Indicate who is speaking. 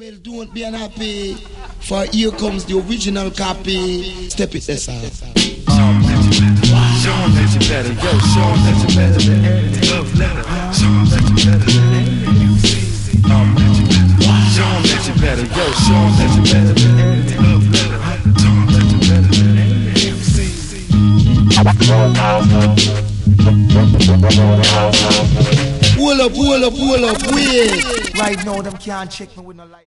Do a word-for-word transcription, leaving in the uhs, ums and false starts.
Speaker 1: Well, don't be unhappy, for here comes the original copy. Step it, that's all.
Speaker 2: Um, show 'em that you better, yo, show 'em that you better than any love letter. Show 'em that you better than any M C. Um, show 'em that you better, yo, show 'em that you better than any love letter. Show 'em that you better than any M C.
Speaker 1: Pull up, pull up, pull up, wait.
Speaker 3: Right now, them can't check me with no light.